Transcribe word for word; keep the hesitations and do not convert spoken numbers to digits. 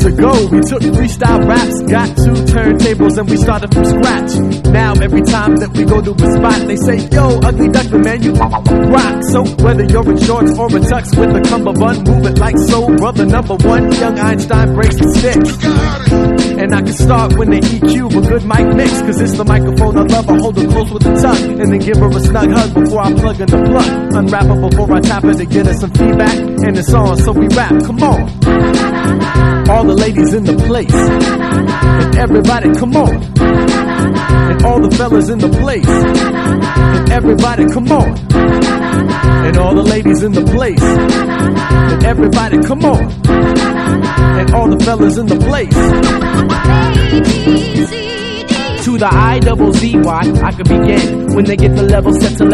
years ago, we took freestyle raps, got two turntables, and we started from scratch. Now every time that we go to a spot, they say, yo, Ugly Duckling, man, you rock. So whether you're in shorts or a tux with a cummerbund, move it like soul brother number one. Young Einstein breaks the stick. And I can start when they E Q a good mic mix, cause it's the microphone I love. I hold her close with the tongue, and then give her a snug hug before I plug in the plug. Unwrap her before I tap her to get her some feedback. And it's on, so we rap, come on. All the ladies in the place, and everybody, come on. And all the fellas in the place, and everybody, come on. And all the ladies in the place, and everybody, come on. And all the fellas in the place. To the I double Z Y, I could begin when they get the level set to